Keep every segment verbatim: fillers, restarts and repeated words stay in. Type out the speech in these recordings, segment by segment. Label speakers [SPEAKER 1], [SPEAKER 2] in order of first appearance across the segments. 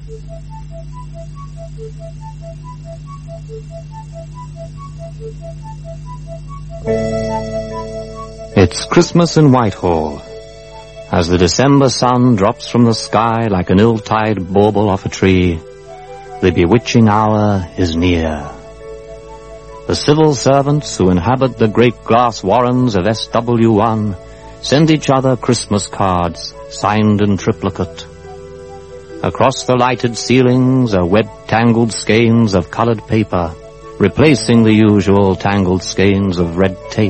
[SPEAKER 1] It's Christmas in Whitehall. As the December sun drops from the sky like an ill-tied bauble off a tree, the bewitching hour is near. The civil servants who inhabit the great glass warrens of S W one send each other Christmas cards, signed in triplicate. Across the lighted ceilings are web-tangled skeins of colored paper, replacing the usual tangled skeins of red tape.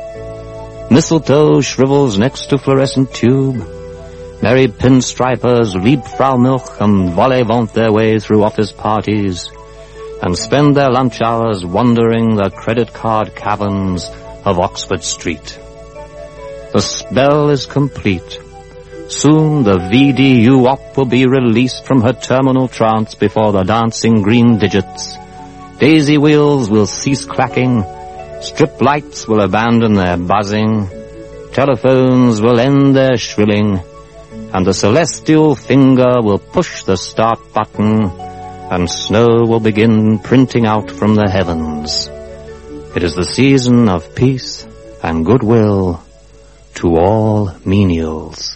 [SPEAKER 1] Mistletoe shrivels next to fluorescent tube. Merry pinstripers leap Frau Milch and volley-vaunt their way through office parties and spend their lunch hours wandering the credit card caverns of Oxford Street. The spell is complete. Soon the V D U op will be released from her terminal trance before the dancing green digits. Daisy wheels will cease clacking. Strip lights will abandon their buzzing. Telephones will end their shrilling. And the celestial finger will push the start button, and snow will begin printing out from the heavens. It is the season of peace and goodwill to all menials.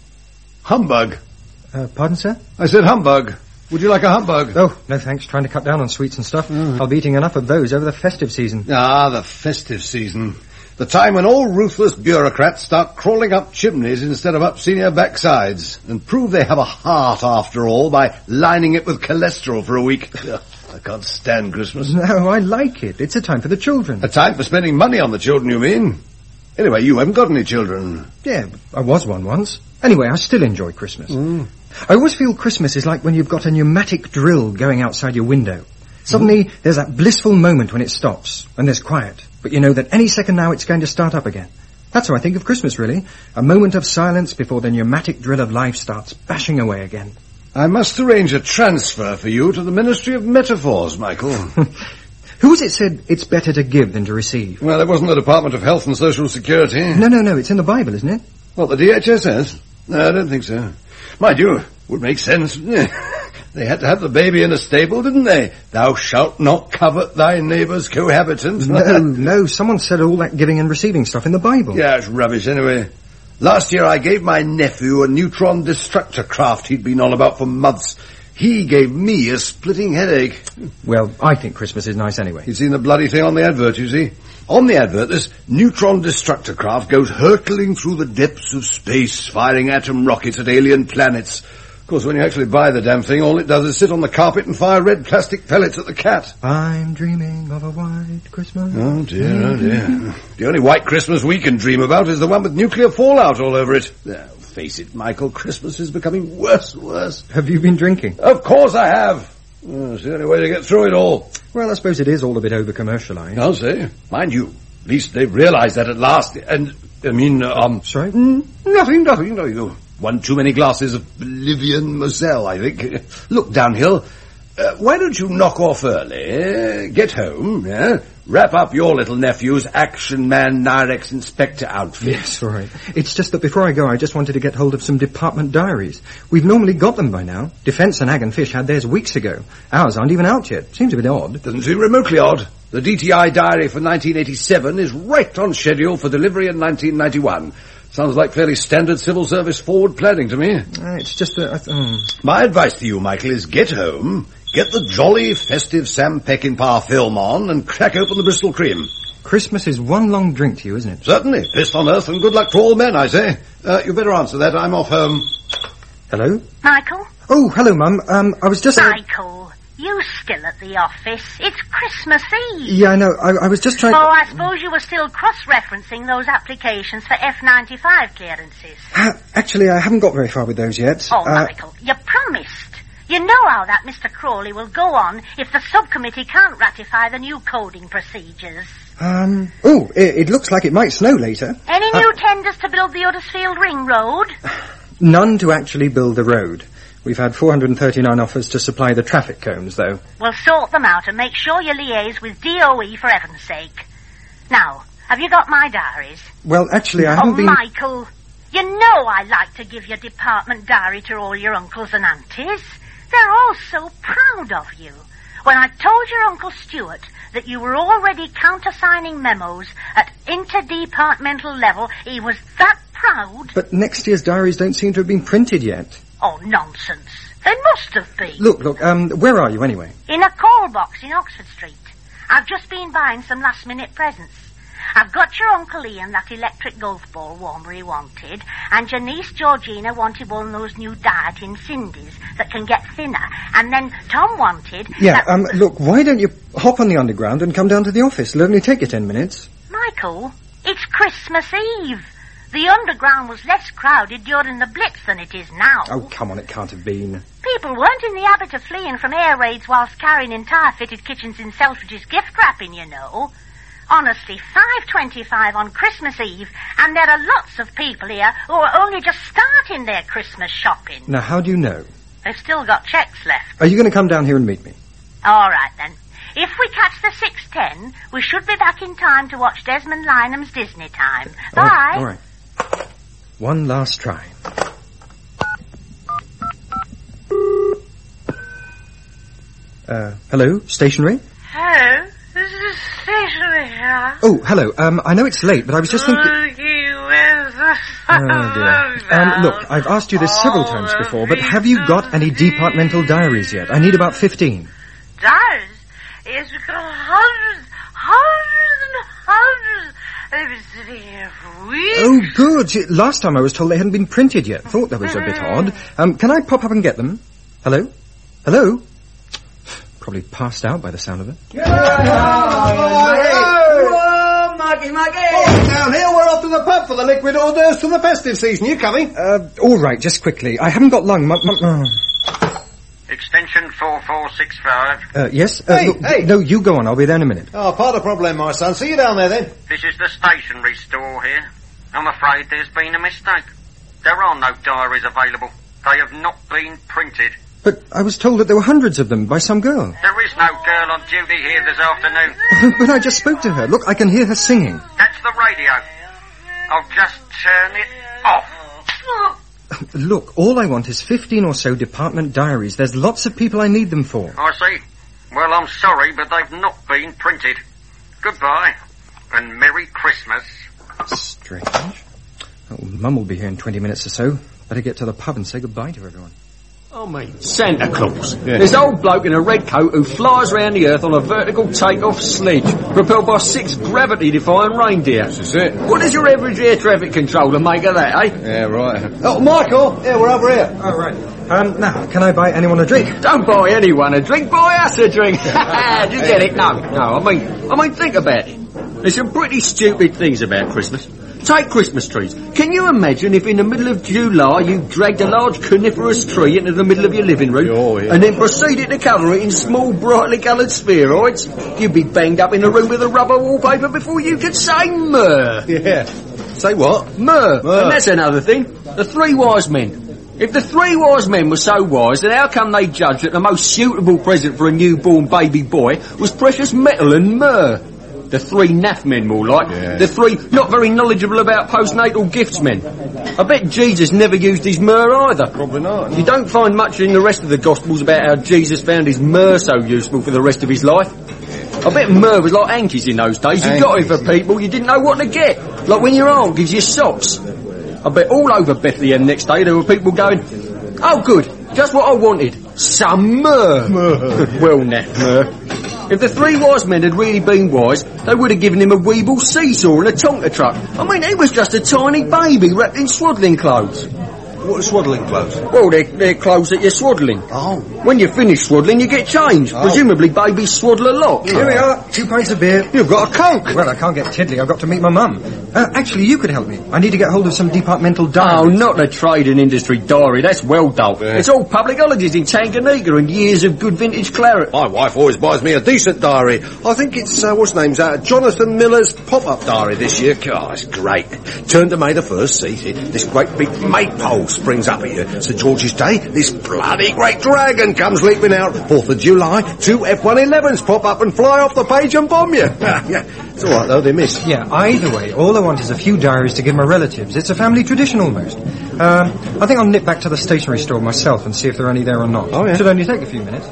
[SPEAKER 2] Humbug.
[SPEAKER 3] Uh, pardon, sir?
[SPEAKER 2] I said humbug. Would you like a humbug?
[SPEAKER 3] Oh, no thanks. Trying to cut down on sweets and stuff. Mm. I'll be eating enough of those over the festive season.
[SPEAKER 2] Ah, the festive season. The time when all ruthless bureaucrats start crawling up chimneys instead of up senior backsides and prove they have a heart after all by lining it with cholesterol for a week. Ugh, I can't stand Christmas.
[SPEAKER 3] No, I like it. It's a time for the children.
[SPEAKER 2] A time for spending money on the children, you mean? Anyway, you haven't got any children.
[SPEAKER 3] Yeah, I was one once. Anyway, I still enjoy Christmas. Mm. I always feel Christmas is like when you've got a pneumatic drill going outside your window. Suddenly, mm. there's that blissful moment when it stops, and there's quiet. But you know that any second now it's going to start up again. That's how I think of Christmas, really. A moment of silence before the pneumatic drill of life starts bashing away again.
[SPEAKER 2] I must arrange a transfer for you to the Ministry of Metaphors, Michael.
[SPEAKER 3] Who was it said it's better to give than to receive?
[SPEAKER 2] Well, it wasn't the Department of Health and Social Security.
[SPEAKER 3] No, no, no, it's in the Bible, isn't it?
[SPEAKER 2] What, the D H S S? No, I don't think so. Mind you, would make sense. They had to have the baby in a stable, didn't they? Thou shalt not covet thy neighbour's cohabitant.
[SPEAKER 3] No, no, someone said all that giving and receiving stuff in the Bible.
[SPEAKER 2] Yeah, it's rubbish anyway. Last year I gave my nephew a neutron destructor craft he'd been on about for months. He gave me a splitting headache.
[SPEAKER 3] Well, I think Christmas is nice anyway.
[SPEAKER 2] You've seen the bloody thing on the advert, you see? On the advert, this neutron destructor craft goes hurtling through the depths of space, firing atom rockets at alien planets. Of course, when you actually buy the damn thing, all it does is sit on the carpet and fire red plastic pellets at the cat.
[SPEAKER 3] I'm dreaming of a white Christmas.
[SPEAKER 2] Oh, dear, oh, dear. The only white Christmas we can dream about is the one with nuclear fallout all over it. Oh, face it, Michael, Christmas is becoming worse and worse.
[SPEAKER 3] Have you been drinking?
[SPEAKER 2] Of course I have. Oh, it's the only way to get through it all.
[SPEAKER 3] Well, I suppose it is all a bit over-commercialised.
[SPEAKER 2] I'll say. Mind you, at least they've realised that at last. And, I mean, uh, um...
[SPEAKER 3] Sorry?
[SPEAKER 2] Mm, nothing, nothing, no, you... One too many glasses of Bolivian Moselle, I think. Look, Downhill, uh, why don't you knock off early, get home, yeah? Wrap up your little nephew's Action Man Nirex Inspector outfit.
[SPEAKER 3] Yes, all right. It's just that before I go, I just wanted to get hold of some department diaries. We've normally got them by now. Defence and Ag and Fish had theirs weeks ago. Ours aren't even out yet. Seems a bit odd.
[SPEAKER 2] Doesn't seem remotely odd. The D T I diary for nineteen eighty-seven is right on schedule for delivery in nineteen ninety-one. Sounds like fairly standard civil service forward planning to me.
[SPEAKER 3] Uh, it's just that... Uh, um...
[SPEAKER 2] My advice to you, Michael, is get home, get the jolly, festive Sam Peckinpah film on, and crack open the Bristol cream.
[SPEAKER 3] Christmas is one long drink to you, isn't it?
[SPEAKER 2] Certainly. Peace on earth and good luck to all men, I say. Uh, you better answer that. I'm off home.
[SPEAKER 3] Hello?
[SPEAKER 4] Michael?
[SPEAKER 3] Oh, hello, Mum. Um, I was just...
[SPEAKER 4] Michael... You still at the office? It's Christmas Eve.
[SPEAKER 3] Yeah, I know. I, I was just trying...
[SPEAKER 4] Oh, I suppose you were still cross-referencing those applications for F ninety-five clearances.
[SPEAKER 3] Uh, actually, I haven't got very far with those yet.
[SPEAKER 4] Oh,
[SPEAKER 3] uh,
[SPEAKER 4] Michael, you promised. You know how that Mister Crawley will go on if the subcommittee can't ratify the new coding procedures.
[SPEAKER 3] Um, oh, it, it looks like it might snow later.
[SPEAKER 4] Any
[SPEAKER 3] uh,
[SPEAKER 4] new tenders to build the Huddersfield Ring Road?
[SPEAKER 3] None to actually build the road. We've had four hundred thirty-nine offers to supply the traffic cones, though.
[SPEAKER 4] Well, sort them out and make sure you liaise with D O E for heaven's sake. Now, have you got my diaries?
[SPEAKER 3] Well, actually, I haven't
[SPEAKER 4] oh,
[SPEAKER 3] been...
[SPEAKER 4] Oh, Michael, you know I like to give your department diary to all your uncles and aunties. They're was so proud of you. When I told your Uncle Stuart that you were already countersigning memos at interdepartmental level, he was that proud.
[SPEAKER 3] But next year's diaries don't seem to have been printed yet.
[SPEAKER 4] Oh, nonsense. They must have been.
[SPEAKER 3] Look, look, um, where are you anyway?
[SPEAKER 4] In a call box in Oxford Street. I've just been buying some last-minute presents. I've got your Uncle Ian that electric golf ball warmer he wanted, and your niece Georgina wanted one of those new dieting Cindy's that can get thinner, and then Tom wanted...
[SPEAKER 3] Yeah,
[SPEAKER 4] that...
[SPEAKER 3] um, look, why don't you hop on the Underground and come down to the office? It'll only take you ten minutes.
[SPEAKER 4] Michael, it's Christmas Eve. The Underground was less crowded during the Blitz than it is now.
[SPEAKER 3] Oh, come on, it can't have been.
[SPEAKER 4] People weren't in the habit of fleeing from air raids whilst carrying entire fitted kitchens in Selfridge's gift wrapping, you know. Honestly, five twenty-five on Christmas Eve, and there are lots of people here who are only just starting their Christmas shopping.
[SPEAKER 3] Now, how do you know?
[SPEAKER 4] They've still got checks left.
[SPEAKER 3] Are you going to come down here and meet me?
[SPEAKER 4] All right, then. If we catch the six ten, we should be back in time to watch Desmond Lynam's Disney Time. Bye.
[SPEAKER 3] All right. One last try. Uh, hello, stationery?
[SPEAKER 5] Hello, this is stationery here.
[SPEAKER 3] Oh, hello. Um, I know it's late, but I was just thinking... Oh, dear. Um, look, I've asked you this several times before, but have you got any departmental diaries yet? I need about fifteen.
[SPEAKER 5] Diaries? Yes, we've got hundreds, hundreds and hundreds. They've been sitting here for weeks.
[SPEAKER 3] Oh, good. See, last time I was told they hadn't been printed yet. Thought that was a bit odd. Um, can I pop up and get them? Hello? Hello? Probably passed out by the sound of it.
[SPEAKER 2] Yeah. Oh, hey. Whoa, Maggie, Maggie! Oh, down here, we're off to the pub for the liquid hors d'oeuvres for the festive season. You coming?
[SPEAKER 3] Uh, all right, just quickly. I haven't got long. M- m- uh.
[SPEAKER 6] Extension four four six five.
[SPEAKER 3] Uh, yes? Uh,
[SPEAKER 2] Hey,
[SPEAKER 3] look,
[SPEAKER 2] hey.
[SPEAKER 3] No, you go on. I'll be there in a minute.
[SPEAKER 2] Oh, part of the problem, my son. See you down there, then.
[SPEAKER 6] This is the stationery store here. I'm afraid there's been a mistake. There are no diaries available. They have not been printed.
[SPEAKER 3] But I was told that there were hundreds of them by some girl.
[SPEAKER 6] There is no girl on duty here this afternoon.
[SPEAKER 3] But I just spoke to her. Look, I can hear her singing.
[SPEAKER 6] That's the radio. I'll just turn it off.
[SPEAKER 3] Look, all I want is fifteen or so department diaries. There's lots of people I need them for.
[SPEAKER 6] I see. Well, I'm sorry, but they've not been printed. Goodbye, and Merry Christmas.
[SPEAKER 3] Strange. Oh, Mum will be here in twenty minutes or so. Better get to the pub and say goodbye to everyone.
[SPEAKER 7] Oh, mate, Santa Claus. Yeah. This old bloke in a red coat who flies around the earth on a vertical take-off sledge, propelled by six gravity-defying reindeer.
[SPEAKER 2] That's it.
[SPEAKER 7] What does your average air traffic controller make of that, eh?
[SPEAKER 2] Yeah, right. Oh, Michael! Yeah, we're over here.
[SPEAKER 3] Oh, right. Um, now, can I buy anyone a drink?
[SPEAKER 7] Don't buy anyone a drink, buy us a drink. Do you get it? No, no, I mean, I mean, think about it. There's some pretty stupid things about Christmas. Take Christmas trees. Can you imagine if in the middle of July you dragged a large coniferous tree into the middle of your living room
[SPEAKER 2] Oh, yeah.
[SPEAKER 7] and then proceeded to colour it in small brightly coloured spheroids? You'd be banged up in a room with a rubber wallpaper before you could say myrrh.
[SPEAKER 2] Yeah. Say what?
[SPEAKER 7] Myrrh.
[SPEAKER 2] Myrrh.
[SPEAKER 7] And that's another thing. The three wise men. If the three wise men were so wise, then how come they judged that the most suitable present for a newborn baby boy was precious metal and myrrh? The three naff men, more like.
[SPEAKER 2] Yeah.
[SPEAKER 7] The three not very knowledgeable about postnatal gifts men. I bet Jesus never used his myrrh either.
[SPEAKER 2] Probably not.
[SPEAKER 7] You don't find much in the rest of the Gospels about how Jesus found his myrrh so useful for the rest of his life. I bet myrrh was like hankies in those days. You got it for people you didn't know what to get. Like when your aunt gives you socks. I bet all over Bethlehem next day there were people going, oh good, just what I wanted. Some myrrh.
[SPEAKER 2] Myrrh.
[SPEAKER 7] Well, naff myrrh. If the three wise men had really been wise, they would have given him a Weeble seesaw and a Tonka truck. I mean, he was just a tiny baby wrapped in swaddling clothes.
[SPEAKER 2] What are swaddling clothes?
[SPEAKER 7] Well, they're, they're clothes that you're swaddling.
[SPEAKER 2] Oh.
[SPEAKER 7] When you finish swaddling, you get changed.
[SPEAKER 2] Oh.
[SPEAKER 7] Presumably babies swaddle a lot.
[SPEAKER 3] Here we are. Two pints of beer.
[SPEAKER 2] You've got a Coke.
[SPEAKER 3] Well, I can't get tiddly. I've got to meet my mum. Uh, actually, you could help me. I need to get hold of some departmental
[SPEAKER 7] Oh,
[SPEAKER 3] diaries.
[SPEAKER 7] not the trade and industry diary. That's well dull.
[SPEAKER 2] Yeah.
[SPEAKER 7] It's all public holidays in Tanganyika and years of good vintage claret.
[SPEAKER 2] My wife always buys me a decent diary. I think it's, uh, what's name's uh, Jonathan Miller's pop-up diary this year. God, it's great. Turn to May the first, see, see, this great big maypole springs up here. St George's Day, this bloody great dragon comes leaping out. Fourth of July, two F one elevens pop up and fly off the page and bomb you. Yeah, it's all right though, they miss.
[SPEAKER 3] Yeah, either way, all I want is a few diaries to give my relatives. It's a family tradition almost. Um, I think I'll nip back to the stationery store myself and see if they're only there or not.
[SPEAKER 2] Oh, yeah.
[SPEAKER 3] Should only take a few minutes.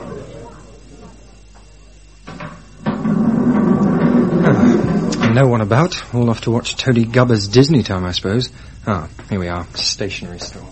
[SPEAKER 3] No one about. All off to watch Toady Gubber's Disney Time, I suppose. Ah, here we are. Stationery store.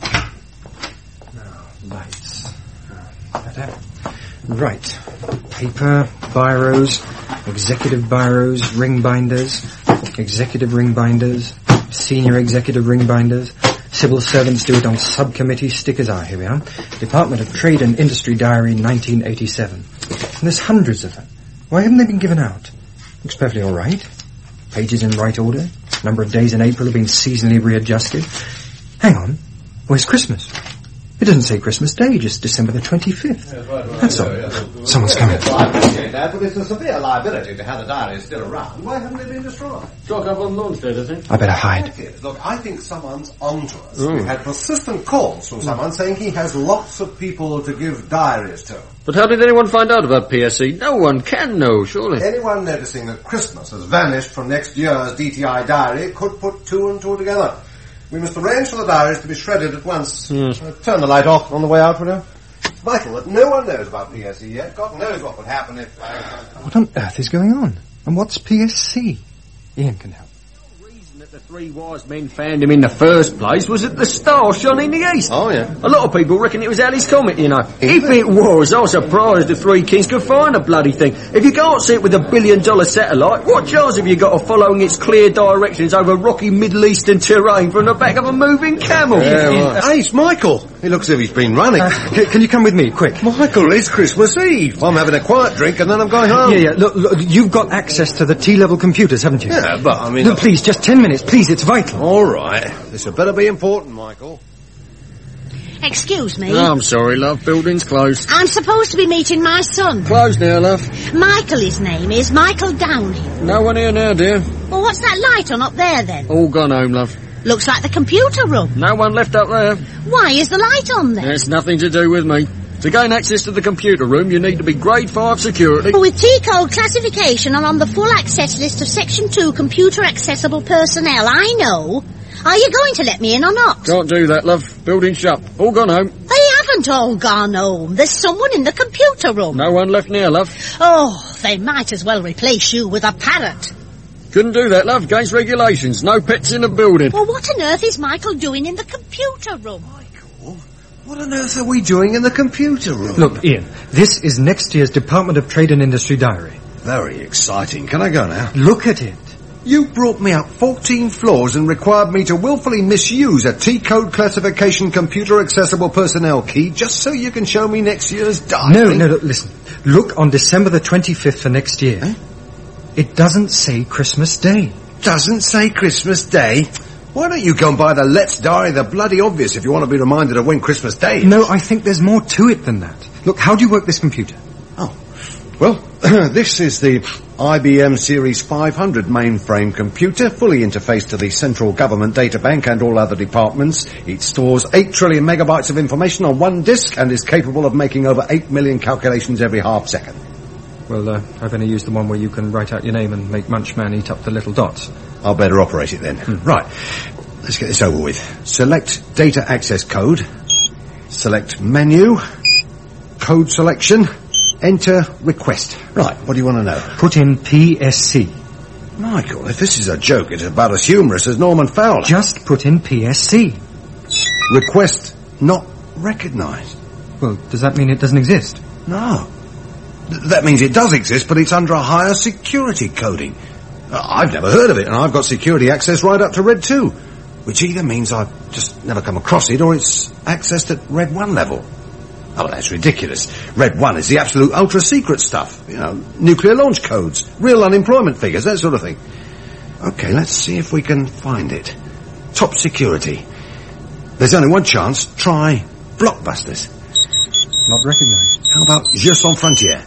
[SPEAKER 3] Now, lights. Ah, right. Paper, biros, executive biros, ring binders, executive ring binders, senior executive ring binders. Civil servants do it on subcommittee stickers. Ah, here we are. Department of Trade and Industry Diary, nineteen eighty-seven. And there's hundreds of them. Why haven't they been given out? Looks perfectly all right. Pages in right order. Number of days in April have been seasonally readjusted. Hang on. Where's Christmas? It doesn't say Christmas Day, just December the twenty-fifth. That's all. Someone's coming.
[SPEAKER 8] But it's a severe liability to have the diaries still around. Why haven't they been destroyed?
[SPEAKER 7] Stock up on launch day, I think.
[SPEAKER 3] I better hide.
[SPEAKER 8] Look, I think someone's onto us. Mm. We've had persistent calls from someone saying he has lots of people to give diaries to.
[SPEAKER 7] But how did anyone find out about P S C? No one can know, surely.
[SPEAKER 8] Anyone noticing that Christmas has vanished from next year's D T I diary could put two and two together. We must arrange for the diaries to be shredded at once.
[SPEAKER 7] Yes.
[SPEAKER 8] Uh, turn the light off on the way out, will you? It's vital that no one knows about P S C yet. God knows what would happen if... Uh...
[SPEAKER 3] What on earth is going on? And what's P S C? Ian can help.
[SPEAKER 7] The three wise men found him in the first place was that the star shone in the east.
[SPEAKER 8] Oh, yeah.
[SPEAKER 7] A lot of people reckon it was Halley's Comet, you know. If it was, I was surprised the three kings could find a bloody thing. If you can't see it with a billion-dollar satellite, what chance have you got of following its clear directions over rocky Middle Eastern terrain from the back of a moving camel?
[SPEAKER 2] Yeah, right. Hey, it's Michael. He looks as if he's been running.
[SPEAKER 3] Uh, can, can you come with me, quick?
[SPEAKER 2] Michael, it's Christmas Eve. I'm having a quiet drink and then I'm going home.
[SPEAKER 3] Yeah, yeah, look, look, you've got access to the T-level computers, haven't you?
[SPEAKER 2] Yeah, but I mean...
[SPEAKER 3] No, please, just ten minutes, please, it's vital.
[SPEAKER 2] All right. This had better be important, Michael.
[SPEAKER 4] Excuse me.
[SPEAKER 7] Oh, I'm sorry, love. Building's closed.
[SPEAKER 4] I'm supposed to be meeting my son.
[SPEAKER 7] Closed now, love.
[SPEAKER 4] Michael, his name is. Michael Downhill.
[SPEAKER 7] No one here now, dear.
[SPEAKER 4] Well, what's that light on up there, then?
[SPEAKER 7] All gone home, love.
[SPEAKER 4] Looks like the computer room.
[SPEAKER 7] No one left up there.
[SPEAKER 4] Why is the light on there?
[SPEAKER 7] It's nothing to do with me. To gain access to the computer room, you need to be grade five security.
[SPEAKER 4] With T-code classification and on the full access list of Section two computer accessible personnel, I know. Are you going to let me in or not?
[SPEAKER 7] Can't do that, love. Building shut. All gone home.
[SPEAKER 4] They haven't all gone home. There's someone in the computer room.
[SPEAKER 7] No one left near, love.
[SPEAKER 4] Oh, they might as well replace you with a parrot.
[SPEAKER 7] Couldn't do that, love. Against regulations. No pets in the building.
[SPEAKER 4] Well, what on earth is Michael doing in the computer room?
[SPEAKER 2] Michael? What on earth are we doing in the computer room?
[SPEAKER 3] Look, Ian, this is next year's Department of Trade and Industry diary.
[SPEAKER 2] Very exciting. Can I go now?
[SPEAKER 3] Look at it.
[SPEAKER 2] You brought me up fourteen floors and required me to willfully misuse a T-code classification computer accessible personnel key just so you can show me next year's diary.
[SPEAKER 3] No, no, look, listen. Look on December the twenty-fifth for next year.
[SPEAKER 2] Eh?
[SPEAKER 3] It doesn't say Christmas Day.
[SPEAKER 2] Doesn't say Christmas Day? Why don't you go and buy the Let's Diary, the bloody obvious, if you want to be reminded of when Christmas Day is?
[SPEAKER 3] No, I think there's more to it than that. Look, how do you work this computer?
[SPEAKER 2] Oh, well, this is the I B M Series five hundred mainframe computer, fully interfaced to the central government data bank and all other departments. It stores eight trillion megabytes of information on one disk and is capable of making over eight million calculations every half second.
[SPEAKER 3] Well, uh, I've only used the one where you can write out your name and make Munchman eat up the little dots.
[SPEAKER 2] I'll better operate it then. Hmm. Right, let's get this over with. Select data access code. Select menu. Code selection. Enter request. Right, what do you want to know?
[SPEAKER 3] Put in P S C.
[SPEAKER 2] Michael, if this is a joke, it's about as humorous as Norman Fowler.
[SPEAKER 3] Just put in P S C.
[SPEAKER 2] Request not recognised.
[SPEAKER 3] Well, does that mean it doesn't exist?
[SPEAKER 2] No. Th- that means it does exist, but it's under a higher security coding. Uh, I've never heard of it, and I've got security access right up to Red two, which either means I've just never come across it, or it's accessed at Red one level. Oh, that's ridiculous. Red one is the absolute ultra-secret stuff. You know, nuclear launch codes, real unemployment figures, that sort of thing. Okay, let's see if we can find it. Top security. There's only one chance. Try Blockbusters.
[SPEAKER 3] Not recognised.
[SPEAKER 2] How about Jeux Sans Frontières?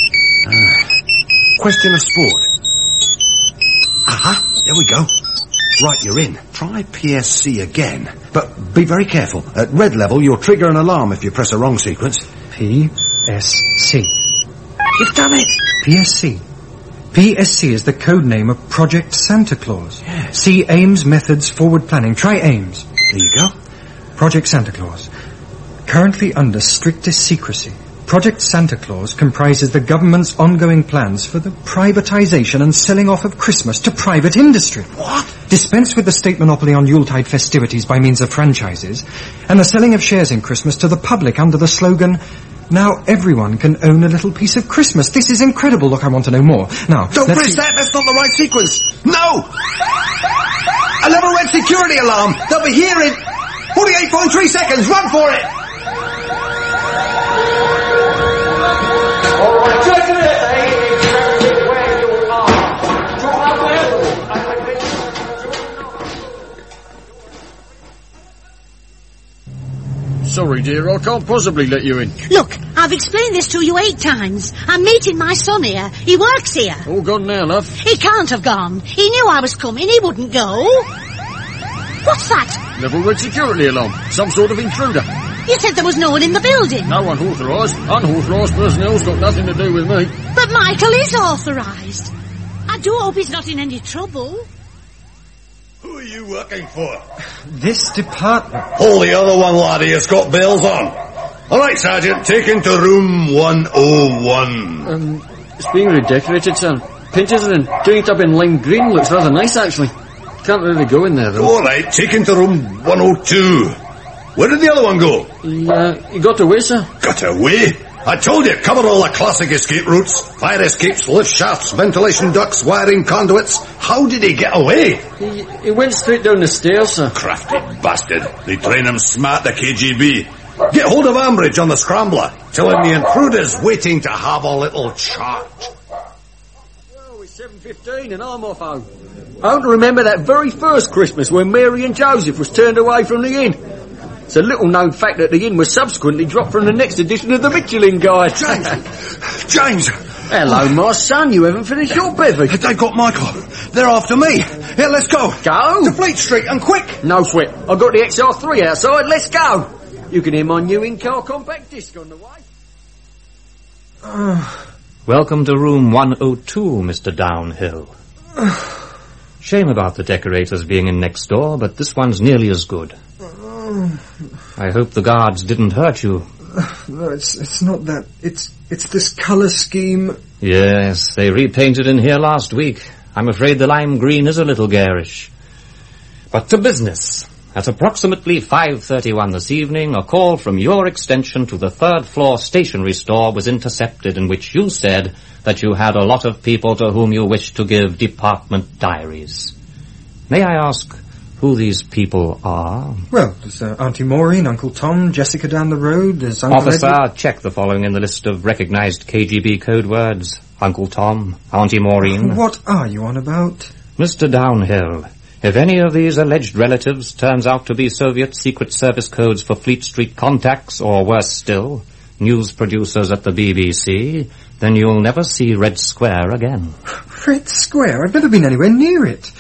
[SPEAKER 2] Uh, question of sport. Aha, there we go. Right, you're in. Try P S C again. But be very careful. At red level, you'll trigger an alarm if you press a wrong sequence.
[SPEAKER 3] P S C.
[SPEAKER 2] You've done it!
[SPEAKER 3] P S C. P S C is the code name of Project Santa Claus.
[SPEAKER 2] Yes.
[SPEAKER 3] See Aims Methods Forward Planning. Try Aims.
[SPEAKER 2] There you go.
[SPEAKER 3] Project Santa Claus. Currently under strictest secrecy, Project Santa Claus comprises the government's ongoing plans for the privatization and selling off of Christmas to private industry.
[SPEAKER 2] What?
[SPEAKER 3] Dispense with the state monopoly on Yuletide festivities by means of franchises, and the selling of shares in Christmas to the public under the slogan, "Now everyone can own a little piece of Christmas." This is incredible. Look, I want to know more. Now,
[SPEAKER 2] Don't
[SPEAKER 3] let's
[SPEAKER 2] press
[SPEAKER 3] see-
[SPEAKER 2] that! That's not the right sequence! No! Another red security alarm! They'll be here in forty-eight point three seconds! Run for it!
[SPEAKER 7] Sorry, dear, I can't possibly let you in.
[SPEAKER 4] Look, I've explained this to you eight times. I'm meeting my son here. He works here.
[SPEAKER 7] All gone now, love.
[SPEAKER 4] He can't have gone. He knew I was coming. He wouldn't go. What's that?
[SPEAKER 7] Level red security alarm. Some sort of intruder.
[SPEAKER 4] You said there was no one in the building.
[SPEAKER 7] No one authorised. Unauthorised personnel's got nothing to do with me.
[SPEAKER 4] But Michael is authorised. I do hope he's not in any trouble.
[SPEAKER 2] Who are you working for?
[SPEAKER 3] This department.
[SPEAKER 2] Hold the other one, laddie. It's got bells on. All right, Sergeant. Take him to room one oh one.
[SPEAKER 7] Um, it's being redecorated, sir. Pictures and doing it up in lime green looks rather nice, actually. Can't really go in there, though.
[SPEAKER 2] All right. Take him to room one oh two. Where did the other one go?
[SPEAKER 7] He, uh, he got away, sir.
[SPEAKER 2] Got away? I told you, cover all the classic escape routes. Fire escapes, lift shafts, ventilation ducts, wiring conduits. How did he get away?
[SPEAKER 7] He, he went straight down the stairs, sir.
[SPEAKER 2] Crafty bastard. They train him smart, the K G B. Get hold of Ambridge on the Scrambler. Tell him the intruder's waiting to have a little chat.
[SPEAKER 7] Well, it's seven fifteen and I'm off home. I don't remember that very first Christmas when Mary and Joseph was turned away from the inn. It's a little-known fact that the inn was subsequently dropped from the next edition of the Michelin Guide.
[SPEAKER 2] James! James!
[SPEAKER 7] Hello, my son. You haven't finished your bevy.
[SPEAKER 2] They've got Michael. They're after me. Yeah, let's go.
[SPEAKER 7] Go?
[SPEAKER 2] To Fleet Street, and quick!
[SPEAKER 7] No sweat. I've got the X R three outside. Let's go. You can hear my new in-car compact disc on the way.
[SPEAKER 1] Welcome to room one oh two, Mister Downhill. Shame about the decorators being in next door, but this one's nearly as good. I hope the guards didn't hurt you.
[SPEAKER 3] No, it's it's not that. It's it's this colour scheme.
[SPEAKER 1] Yes, they repainted in here last week. I'm afraid the lime green is a little garish. But to business. At approximately five thirty-one this evening, a call from your extension to the third floor stationery store was intercepted, in which you said that you had a lot of people to whom you wished to give department diaries. May I ask who these people are?
[SPEAKER 3] Well, there's uh, Auntie Maureen, Uncle Tom, Jessica down the road, there's Uncle
[SPEAKER 1] Officer,
[SPEAKER 3] Edward.
[SPEAKER 1] check the following in the list of recognized K G B code words. Uncle Tom, Auntie Maureen.
[SPEAKER 3] What are you on about?
[SPEAKER 1] Mister Downhill, if any of these alleged relatives turns out to be Soviet Secret Service codes for Fleet Street contacts, or worse still, news producers at the B B C, then you'll never see Red Square again.
[SPEAKER 3] Red Square? I've never been anywhere near it.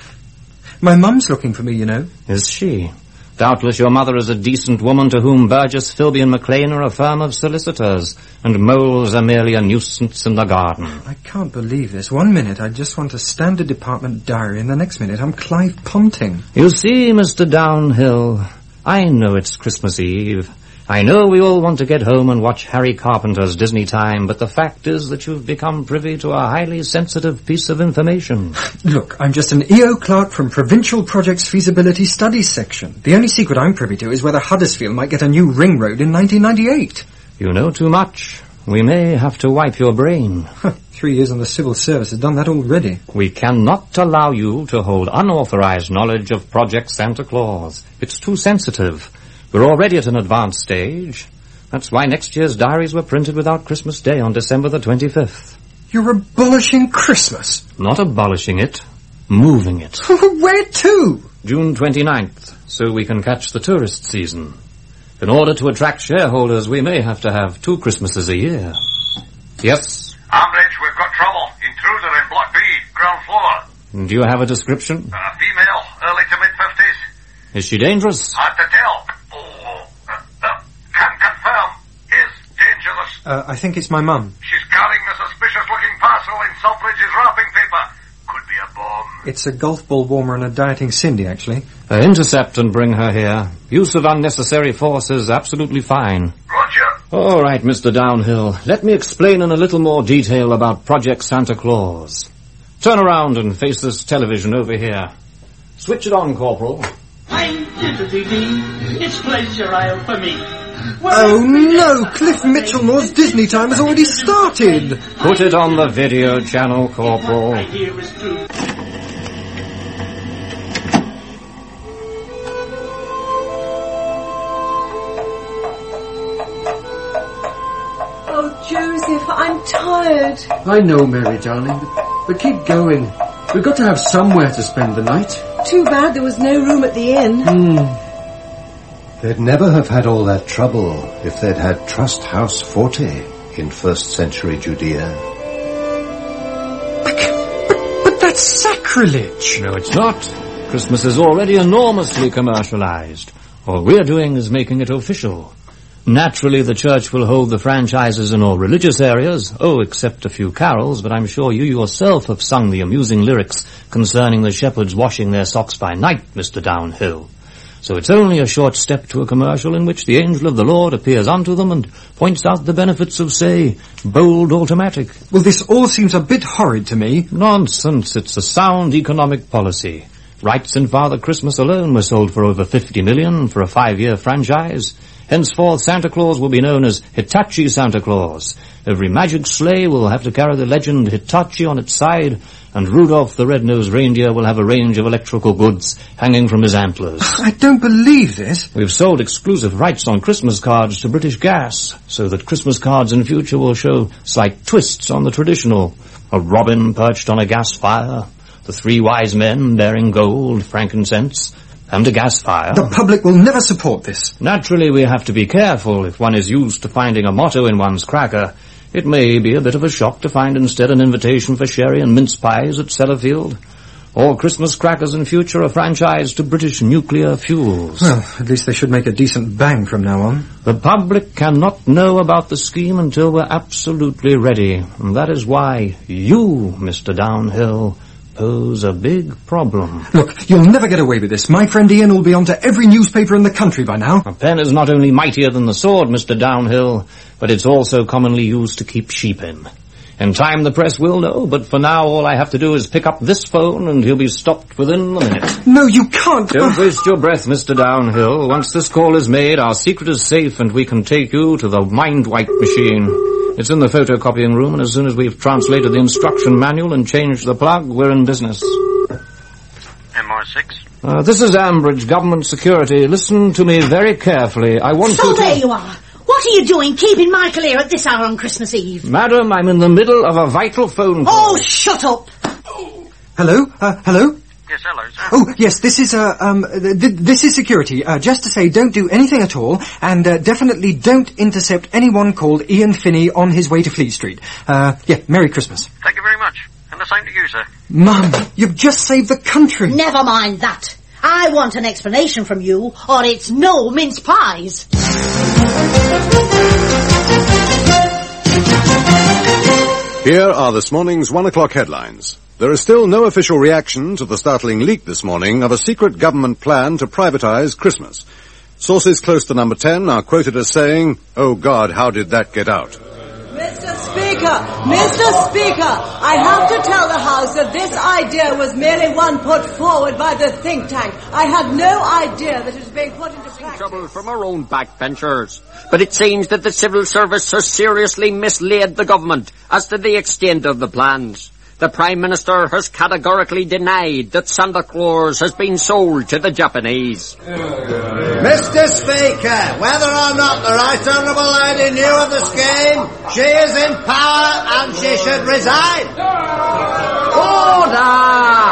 [SPEAKER 3] My mum's looking for me, you know.
[SPEAKER 1] Is she? Doubtless your mother is a decent woman to whom Burgess, Philby and Maclean are a firm of solicitors, and moles are merely a nuisance in the garden.
[SPEAKER 3] I can't believe this. One minute I just want a standard department diary, and the next minute I'm Clive Ponting.
[SPEAKER 1] You see, Mister Downhill, I know it's Christmas Eve. I know we all want to get home and watch Harry Carpenter's Disney Time, but the fact is that you've become privy to a highly sensitive piece of information.
[SPEAKER 3] Look, I'm just an E O clerk from Provincial Projects Feasibility Studies section. The only secret I'm privy to is whether Huddersfield might get a new ring road in nineteen ninety-eight.
[SPEAKER 1] You know too much. We may have to wipe your brain.
[SPEAKER 3] Three years on the civil service has done that already.
[SPEAKER 1] We cannot allow you to hold unauthorized knowledge of Project Santa Claus. It's too sensitive. We're already at an advanced stage. That's why next year's diaries were printed without Christmas Day on December the twenty-fifth.
[SPEAKER 3] You're abolishing Christmas?
[SPEAKER 1] Not abolishing it, moving it.
[SPEAKER 3] Where to?
[SPEAKER 1] June twenty-ninth, so we can catch the tourist season. In order to attract shareholders, we may have to have two Christmases a year. Yes?
[SPEAKER 6] Ambridge, we've got trouble. Intruder in Block B, ground floor.
[SPEAKER 1] Do you have a description?
[SPEAKER 6] Uh, female, early to
[SPEAKER 1] Is she dangerous?
[SPEAKER 9] Hard to tell. Oh, uh, uh, can confirm. Is dangerous.
[SPEAKER 3] Uh, I think it's my mum.
[SPEAKER 9] She's carrying a suspicious-looking parcel in Selfridge's wrapping paper. Could be a bomb.
[SPEAKER 3] It's a golf ball warmer and a dieting Cindy, actually.
[SPEAKER 1] Uh, intercept and bring her here. Use of unnecessary force is absolutely fine.
[SPEAKER 9] Roger.
[SPEAKER 1] All right, Mister Downhill. Let me explain in a little more detail about Project Santa Claus. Turn around and face this television over here. Switch it on, Corporal.
[SPEAKER 10] I'm diddly-dee. It's pleasure isle for me.
[SPEAKER 3] Oh no! Cliff Mitchellmore's Disney time has already started!
[SPEAKER 1] Put it on the video channel, Corporal.
[SPEAKER 10] I hear is true.
[SPEAKER 11] Oh, Joseph, I'm tired.
[SPEAKER 7] I know, Mary, darling, but, but keep going. We've got to have somewhere to spend the night.
[SPEAKER 11] Too bad there was no room at the inn.
[SPEAKER 7] Hmm.
[SPEAKER 8] They'd never have had all that trouble if they'd had Trust House forty in first century Judea.
[SPEAKER 3] But, but, but that's sacrilege!
[SPEAKER 1] No, it's not. Christmas is already enormously commercialized. All we're doing is making it official. Naturally, the church will hold the franchises in all religious areas, oh, except a few carols, but I'm sure you yourself have sung the amusing lyrics concerning the shepherds washing their socks by night, Mister Downhill. So it's only a short step to a commercial in which the angel of the Lord appears unto them and points out the benefits of, say, Bold Automatic.
[SPEAKER 3] Well, this all seems a bit horrid to me.
[SPEAKER 1] Nonsense. It's a sound economic policy. Rights in Father Christmas alone were sold for over fifty million for a five-year franchise. Henceforth, Santa Claus will be known as Hitachi Santa Claus. Every magic sleigh will have to carry the legend Hitachi on its side, and Rudolph the Red-Nosed Reindeer will have a range of electrical goods hanging from his antlers.
[SPEAKER 3] I don't believe this.
[SPEAKER 1] We've sold exclusive rights on Christmas cards to British Gas, so that Christmas cards in future will show slight twists on the traditional. A robin perched on a gas fire, the three wise men bearing gold, frankincense, and a gas fire.
[SPEAKER 3] The public will never support this.
[SPEAKER 1] Naturally, we have to be careful. If one is used to finding a motto in one's cracker, it may be a bit of a shock to find instead an invitation for sherry and mince pies at Sellafield. All Christmas crackers in future are franchised to British Nuclear Fuels.
[SPEAKER 3] Well, at least they should make a decent bang from now on.
[SPEAKER 1] The public cannot know about the scheme until we're absolutely ready. And that is why you, Mister Downhill, pose a big problem.
[SPEAKER 3] Look, you'll never get away with this. My friend Ian will be onto every newspaper in the country by now.
[SPEAKER 1] A pen is not only mightier than the sword, Mister Downhill, but it's also commonly used to keep sheep in. In time the press will know, but for now all I have to do is pick up this phone and he'll be stopped within a minute.
[SPEAKER 3] No, you can't.
[SPEAKER 1] Don't waste your breath, Mister Downhill. Once this call is made, our secret is safe and we can take you to the mind-wipe machine. It's in the photocopying room, and as soon as we've translated the instruction manual and changed the plug, we're in business.
[SPEAKER 6] M I six?
[SPEAKER 1] Uh, this is Ambridge, Government Security. Listen to me very carefully. I want
[SPEAKER 4] so
[SPEAKER 1] you to...
[SPEAKER 4] So there you are. What are you doing keeping Michael here at this hour on Christmas Eve?
[SPEAKER 1] Madam, I'm in the middle of a vital phone call.
[SPEAKER 4] Oh, shut up.
[SPEAKER 3] Hello? Uh, hello?
[SPEAKER 6] Yes, hello, sir.
[SPEAKER 3] Oh, yes, this is, uh, um, th- th- this is security. Uh, just to say, don't do anything at all, and, uh, definitely don't intercept anyone called Ian Finney on his way to Fleet Street. Uh, yeah, Merry Christmas.
[SPEAKER 6] Thank you very much. And the same to you, sir.
[SPEAKER 3] Mum, you've just saved the country.
[SPEAKER 4] Never mind that. I want an explanation from you, or it's no mince pies.
[SPEAKER 12] Here are this morning's one o'clock headlines. There is still no official reaction to the startling leak this morning of a secret government plan to privatize Christmas. Sources close to number ten are quoted as saying, "Oh God, how did that get out?"
[SPEAKER 11] Mister Speaker, Mister Speaker, I have to tell the House that this idea was merely one put forward by the think tank. I had no idea that it was being put into practice.
[SPEAKER 7] Trouble from our own backbenchers. But it seems that the civil service has seriously misled the government as to the extent of the plans. The Prime Minister has categorically denied that Santa Claus has been sold to the Japanese.
[SPEAKER 8] Mister Speaker, whether or not the Right Honourable Lady knew of the scheme, she is in power and she should resign.
[SPEAKER 7] Order!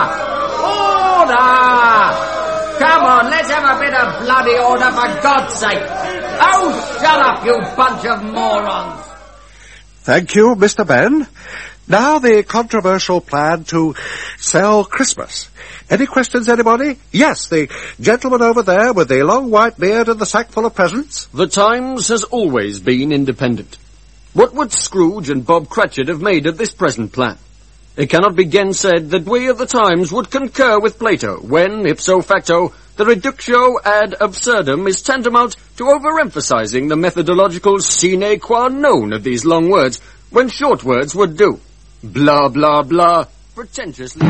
[SPEAKER 7] Order! Come on, let's have a bit of bloody order for God's sake. Oh, shut up, you bunch of morons.
[SPEAKER 12] Thank you, Mister Ben.
[SPEAKER 8] Now the controversial plan to sell Christmas. Any questions, anybody? Yes, the gentleman over there with the long white beard and the sack full of presents.
[SPEAKER 7] The Times has always been independent. What would Scrooge and Bob Cratchit have made of this present plan? It cannot be gainsaid that we of the Times would concur with Plato when, ipso facto, the reductio ad absurdum is tantamount to overemphasizing the methodological sine qua non of these long words, when short words would do. Blah, blah, blah, pretentiously.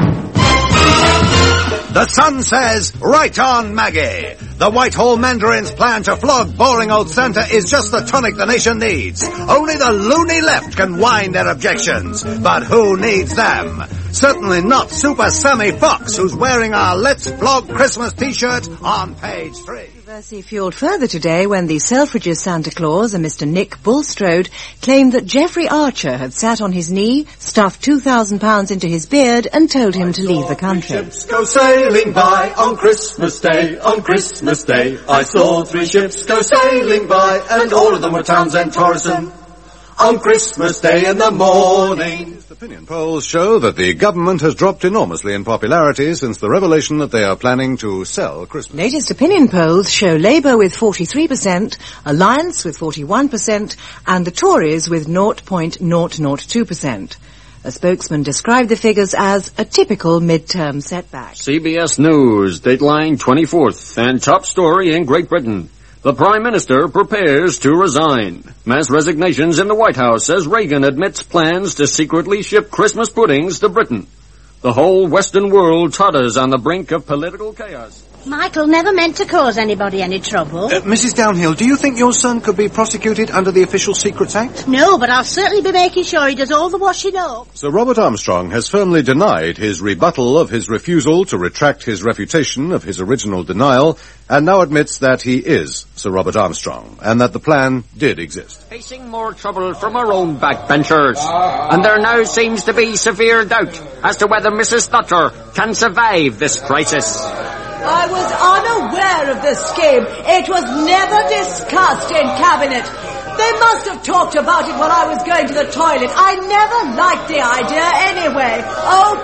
[SPEAKER 12] The Sun says, right on, Maggie. The Whitehall Mandarin's plan to flog boring old Santa is just the tonic the nation needs. Only the loony left can whine their objections. But who needs them? Certainly not Super Sammy Fox, who's wearing our Let's Flog Christmas t-shirt on page three.
[SPEAKER 13] Controversy fueled further today when the Selfridges Santa Claus and Mister Nick Bulstrode claimed that Geoffrey Archer had sat on his knee, stuffed two thousand pounds into his beard and told him to leave the country.
[SPEAKER 14] Ships go sailing by on Christmas Day, on Christmas Day. I saw three ships go sailing by and all of them were Townsend Torreson. On Christmas Day in the morning.
[SPEAKER 12] Opinion polls show that the government has dropped enormously in popularity since the revelation that they are planning to sell Christmas.
[SPEAKER 13] Latest opinion polls show Labour with forty-three percent, Alliance with forty-one percent, and the Tories with zero point zero zero two percent. A spokesman described the figures as a typical mid-term setback.
[SPEAKER 7] C B S News, Dateline twenty-fourth, and top story in Great Britain. The Prime Minister prepares to resign. Mass resignations in the White House as Reagan admits plans to secretly ship Christmas puddings to Britain. The whole Western world totters on the brink of political chaos.
[SPEAKER 4] Michael never meant to cause anybody any trouble.
[SPEAKER 8] Uh, Missus Downhill, do you think your son could be prosecuted under the Official Secrets Act?
[SPEAKER 4] No, but I'll certainly be making sure he does all the washing up.
[SPEAKER 12] Sir Robert Armstrong has firmly denied his rebuttal of his refusal to retract his refutation of his original denial, and now admits that he is Sir Robert Armstrong, and that the plan did exist.
[SPEAKER 7] Facing more trouble from our own backbenchers, and there now seems to be severe doubt as to whether Missus Thatcher can survive this crisis.
[SPEAKER 11] I was unaware of this scheme. It was never discussed in Cabinet. They must have talked about it while I was going to the toilet. I never liked the idea anyway. Oh,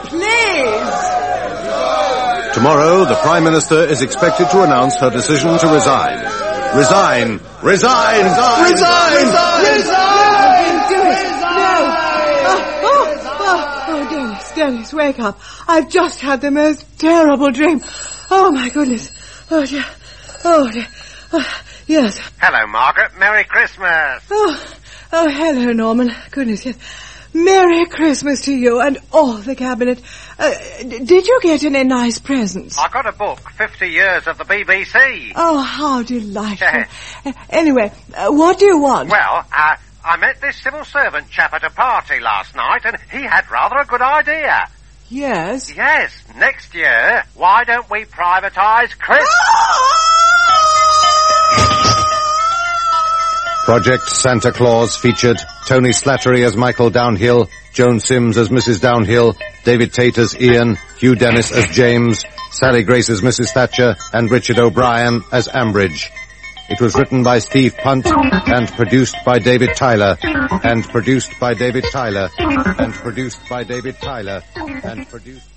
[SPEAKER 11] please.
[SPEAKER 12] Tomorrow, the Prime Minister is expected to announce her decision to resign. Resign! Resign! Resign!
[SPEAKER 11] Resign!
[SPEAKER 12] Resign!
[SPEAKER 11] Resign! Do it! No! Oh, oh, oh, oh, Dennis, Dennis, wake up. I've just had the most terrible dream. Oh, my goodness. Oh, dear. Oh, dear. Oh, yes.
[SPEAKER 15] Hello, Margaret. Merry Christmas.
[SPEAKER 11] Oh, oh, hello, Norman. Goodness, yes. Merry Christmas to you and all the Cabinet. Uh, d- did you get any nice presents?
[SPEAKER 15] I got a book, fifty years of the B B C.
[SPEAKER 11] Oh, how delightful. uh, anyway, uh, what do you want?
[SPEAKER 15] Well, uh, I met this civil servant chap at a party last night, and he had rather a good idea.
[SPEAKER 11] Yes?
[SPEAKER 15] Yes. Next year, why don't we privatise Christmas?
[SPEAKER 12] Project Santa Claus featured Tony Slattery as Michael Downhill, Joan Sims as Missus Downhill, David Tate as Ian, Hugh Dennis as James, Sally Grace as Missus Thatcher, and Richard O'Brien as Ambridge. It was written by Steve Punt and produced by David Tyler, and produced by David Tyler, and produced by David Tyler, and produced...